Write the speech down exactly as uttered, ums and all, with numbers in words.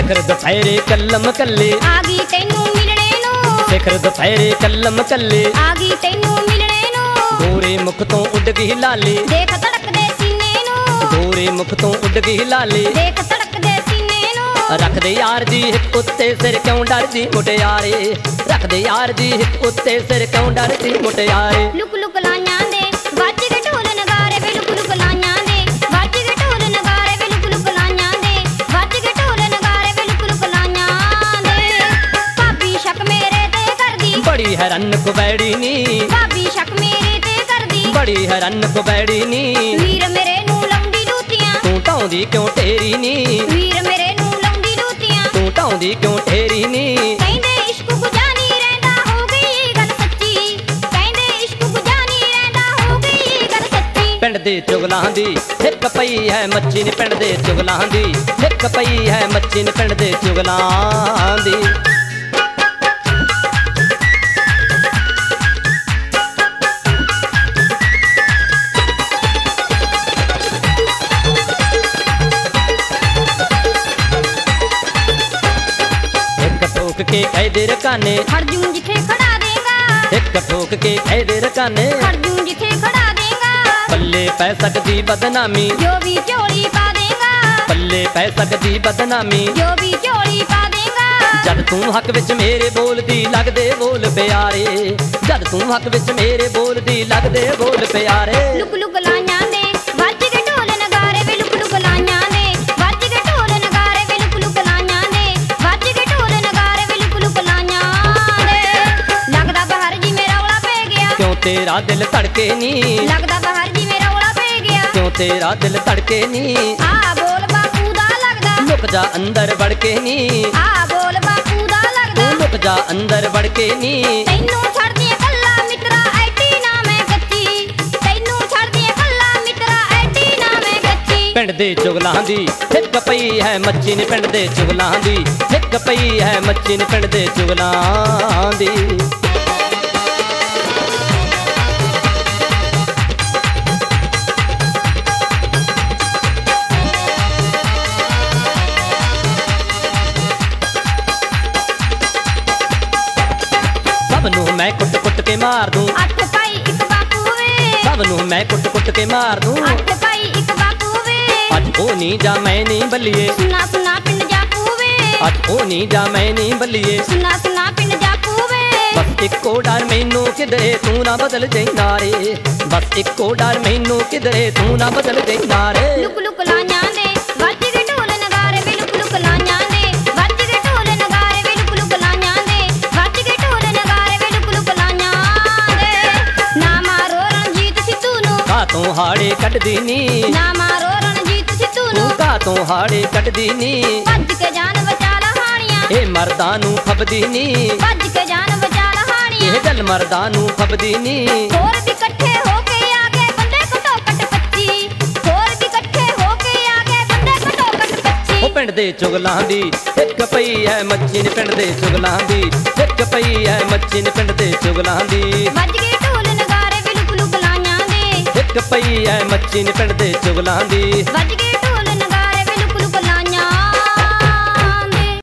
ਸਿਖਰ ਦੁਪਹਿਰੇ ਕੱਲਮ ਕੱਲੇ ਆ ਗਈ ਤੈਨੂੰ ਮਿਲਣੇ ਨੂੰ। ਸਿਖਰ ਦੁਪਹਿਰੇ ਕੱਲਮ ਕੱਲੇ ਆ ਗਈ ਤੈਨੂੰ ਮਿਲਣੇ ਨੂੰ। ਗੋਰੇ ਮੁਖ ਤੋਂ ਉੱਡ ਗਈ ਲਾਲੀ ਦੇਖ ਧੜਕਦੇ ਸੀਨੇ ਨੂੰ। ਗੋਰੇ ਮੁਖ ਤੋਂ ਉੱਡ ਗਈ ਲਾਲੀ ਦੇਖ ਧੜਕਦੇ ਸੀਨੇ ਨੂੰ। ਰੱਖਦੇ ਯਾਰ ਦੀ ਹਿੱਕ ਉੱਤੇ ਸਿਰ ਕਿਉਂ ਡਰਦੀ ਮੁਟਿਆਰੇ ਰੱਖਦੇ ਯਾਰ ਦੀ ਹਿੱਕ ਉੱਤੇ ਸਿਰ ਕਿਉਂ ਡਰਦੀ ਮੁਟਿਆਰੇ ਲੁਕ ਲੁਕ ਲਾਈਆਂ ਦੇ ਵੱਜ ਕੇ ਢੋਲ ਨਗਾਰੇ ਵੇ ਲੁਕ ਲੁਕ ਲਾਈਆਂ ਦੇ ਵੱਜ ਕੇ ਢੋਲ ਨਗਾਰੇ ਵੇ ਲੁਕ ਲੁਕ ਲਾਈਆਂ ਦੇ ਵੱਜ ਕੇ ਢੋਲ ਨਗਾਰੇ ਵੇ ਲੁਕ ਲੁਕ ਲਾਈਆਂ ਦੇ। ਭਾਬੀ ਸ਼ੱਕ ਮੇਰੇ ਤੇ ਕਰਦੀ ਬੜੀ ਹੈਰਾਨ ਕੁਬੈੜੀ ਨੀ ਭਾਬੀ ਸ਼ੱਕ ਮੇਰੇ ਤੇ ਕਰਦੀ ਬੜੀ ਹੈਰਾਨ ਕੁਬੈੜੀ ਨੀ ਵੀਰ ਮੇਰੇ ਨੂੰ ਲਾਉਂਦੀ ਲੂਤੀਆਂ ਤੂੰ ਢਾਉਂਦੀ ਕਿਉਂ ਢੇਰੀ ਨੀ ਵੀਰ ਮੇਰੇ ਨੂੰ ਲਾਉਂਦੀ ਲੂਤੀਆਂ ਤੂੰ ਢਾਉਂਦੀ ਕਿਉਂ ਢੇਰੀ ਨੀ ਕਹਿੰਦੇ ਇਸ਼ਕ ਗੁਜਾਨੀ ਰਹਿੰਦਾ ਹੋ ਗਈ ਗੱਲ ਸੱਚੀ ਕਹਿੰਦੇ ਇਸ਼ਕ ਗੁਜਾਨੀ ਰਹਿੰਦਾ ਹੋ ਗਈ ਗੱਲ ਸੱਚੀ। ਪਿੰਡ ਦੇ ਚੁਗਲਾਂ ਦੀ ਹਿੱਕ ਪਈ ਹੈ ਮੱਛੀ ਨੀ ਪਿੰਡ ਦੇ ਚੁਗਲਾਂ ਦੀ ਹਿੱਕ ਪਈ ਹੈ ਮੱਛੀ ਨੀ ਪਿੰਡ ਦੇ ਚੁਗਲਾਂ ਦੀ। ਠੋਕ ਕੇ ਕਹਿਦੇ ਰਕਾਨੇ ਖੜ ਜੂ ਜਿੱਥੇ ਖੜਾ ਦੇਗਾ ਇੱਕ ਠੋਕ ਕੇ ਕਹਿਦੇ ਰਕਾਨੇ ਖੜ ਜੂ ਜਿੱਥੇ ਖੜਾ ਦੇਗਾ ਪੱਲੇ ਪੈ ਸਕਦੀ ਬਦਨਾਮੀ ਜੋ ਵੀ ਝੋਲੀ ਪਾ ਦੇਗਾ ਪੱਲੇ ਪੈ ਸਕਦੀ ਬਦਨਾਮੀ ਜੋ ਵੀ ਝੋਲੀ ਪਾ ਦੇਗਾ। ਜਦ ਤੂੰ ਹੱਕ ਵਿੱਚ ਮੇਰੇ ਬੋਲਦੀ ਲੱਗਦੇ ਬੋਲ ਪਿਆਰੇ ਜਦ ਤੂੰ ਹੱਕ ਵਿੱਚ ਮੇਰੇ ਬੋਲਦੀ ਲੱਗਦੇ ਬੋਲ ਪਿਆਰੇ। ਲੁਕ ਲੁਕ ਲਾਈਆਂ ਦੇ ਵੱਜ ਕੇ ਢੋਲ ਨਗਾਰੇ ਵੇ ਲੁਕ ਲੁਕ ਲਾਈਆਂ ਦੇ ਵੱਜ ਕੇ ਢੋਲ ਨਗਾਰੇ ਵੇ ਲੁਕ ਲੁਕ ਲਾਈਆਂ ਦੇ ਵੱਜ ਕੇ ਢੋਲ ਨਗਾਰੇ ਵੇ ਲੁਕ ਲੁਕ ਲਾਈਆਂ ਦੇ। ਲੱਗਦਾ ਬਾਹਰ ਜੀ ਮੇਰਾ ਔਲਾ ਪੈ ਗਿਆ ਕਿਉਂ ਤੇਰਾ ਦਿਲ ਧੜਕੇ ਨੀ ਲੱਗਦਾ ਬਾਹਰ ਜੀ ਮੇਰਾ ਔਲਾ ਪੈ ਗਿਆ ਕਿਉਂ ਤੇਰਾ ਦਿਲ ਧੜਕੇ ਨੀ ਆ ਬੋਲ ਬਾਪੂ ਦਾ ਲੱਗਦਾ ਲੁਕ ਜਾ ਅੰਦਰ ਵੜ ਕੇ ਨੀ ਆ ਬੋਲ ਬਾਪੂ ਦਾ ਲੱਗਦਾ ਤੂੰ ਲੁਕ ਜਾ ਅੰਦਰ ਵੜ ਕੇ ਨੀ ਤੈਨੂੰ ਛੱਡਦੀ ਆਂ ਕੱਲਾ ਮਿੱਤਰਾ ਐਡੀ ਨਾ ਮੈਂ ਕੱਚੀ ਤੈਨੂੰ ਛੱਡਦੀ ਆਂ ਕੱਲਾ ਮਿੱਤਰਾ ਐਡੀ ਨਾ ਮੈਂ ਕੱਚੀ। ਪਿੰਡ ਦੇ ਚੁਗਲਾਂ ਦੀ ਹਿੱਕ ਪਈ ਹੈ ਮੱਛੀ ਨੀ ਪਿੰਡ ਦੇ ਚੁਗਲਾਂ ਦੀ ਹਿੱਕ ਪਈ ਹੈ ਮੱਛੀ ਨੀ ਪਿੰਡ ਦੇ ਚੁਗਲਾਂ ਦੀ। ਸਭ ਨੂੰ ਮੈਂ ਕੁੱਟ ਕੁੱਟ ਕੇ ਮਾਰ ਦੂੰ ਅੱਠ ਭਾਈ ਇੱਕ ਬਾਪੂ ਵੇ ਸਭ ਨੂੰ ਮੈਂ ਕੁੱਟ ਕੁੱਟ ਕੇ ਮਾਰ ਦੂੰ ਅੱਠ ਭਾਈ ਇੱਕ ਬਾਪੂ ਵੇ ਅੱਜ ਉਹ ਨਹੀਂ ਜਾਂ ਮੈਂ ਨਹੀਂ ਬੱਲੀਏ ਸੁਨਾ ਸੁਨਾ ਪਿੰਡ ਜਾਪੂ ਵੇ ਅੱਜ ਉਹ ਨਹੀਂ ਜਾਂ ਮੈਂ ਨਹੀਂ ਬੱਲੀਏ ਸੁਨਾ ਸੁਨਾ ਪਿੰਡ ਜਾਪੂ ਵੇ ਬਸ ਇੱਕੋ ਡਰ ਮੈਨੂੰ ਕਿਧਰੇ ਤੂੰ ਨਾ ਬਦਲ ਜੈਂਦਾ ਰੇ ਬਸ ਇੱਕੋ ਡਰ ਮੈਨੂੰ ਕਿਧਰੇ ਤੂੰ ਨਾ ਬਦਲ ਜੈਂਦਾ ਰੇ। ਲੁਕ ਲੁਕ ਲਾਈਆਂ ਦੇ ਵੱਜ ਕੇ ਢੋਲ ਨਗਾਰੇ ਵੇ ਲੁਕ ਲੁਕ ਲਾਈਆਂ ਦੇ ਵੱਜ ਕੇ ਢੋਲ ਨਗਾਰੇ ਵੇ ਲੁਕ ਲੁਕ ਲਾਈਆਂ ਦੇ ਵੱਜ ਕੇ ਢੋਲ ਨਗਾਰੇ ਵੇ ਲੁਕ ਲੁਕ ਲਾਈਆਂ ਦੇ। ਨਾ ਮਾਰੋ ਰਣਜੀਤ ਸਿੱਧੂ ਨੂੰ ਕਾ ਤੂੰ ਹਾੜੇ ਕੱਢਦੀ ਨੀ ਨਾ ਮਾਰੋ ਰਣਜੀਤ ਸਿੱਧੂ ਤੂੰ ਨੂੰ ਕਾ ਤੂੰ ਹਾੜੇ ਕੱਢਦੀ ਨੀ ਭੱਜ ਕੇ ਜਾਨ ਬਚਾ ਲਹਾਣੀਆਂ ਇਹ ਮਰਦਾਂ ਨੂੰ ਖਪਦੀ ਨੀ ਭੱਜ ਕੇ ਜਾਨ ਬਚਾ ਲਹਾਣੀਆਂ ਇਹ ਗੱਲ ਮਰਦਾਂ ਨੂੰ ਖਪਦੀ ਨੀ। ਹੋਰ ਵੀ ਇਕੱਠੇ ਹੋ ਕੇ ਆ ਗਏ ਬੰਦੇ ਘਟੋ ਘਟ ਪੱਚੀ ਹੋਰ ਵੀ ਇਕੱਠੇ ਹੋ ਕੇ ਆ ਗਏ ਬੰਦੇ ਘਟੋ ਘਟ ਪੱਚੀ। ਉਹ ਪਿੰਡ ਦੇ ਚੁਗਲਾਂ ਦੀ ਹਿੱਕ ਪਈ ਹੈ ਮੱਛੀ ਨੀ ਪਿੰਡ ਦੇ ਚੁਗਲਾਂ ਦੀ ਹਿੱਕ ਪਈ ਹੈ ਮੱਛੀ ਨੀ ਪਿੰਡ ਦੇ ਚੁਗਲਾਂ ਦੀ ਵੱਜ ਕੇ ਢੋਲ ਨਗਾਰੇ ਵੀ ਲੁਕ ਲੁਕ ਲਾਈਆਂ ਦੇ ਹਿੱਕ ਪਈ ਹੈ ਮੱਛੀ ਨੀ ਪਿੰਡ ਦੇ ਚੁਗਲਾਂ ਦੀ ਵੱਜ ਕੇ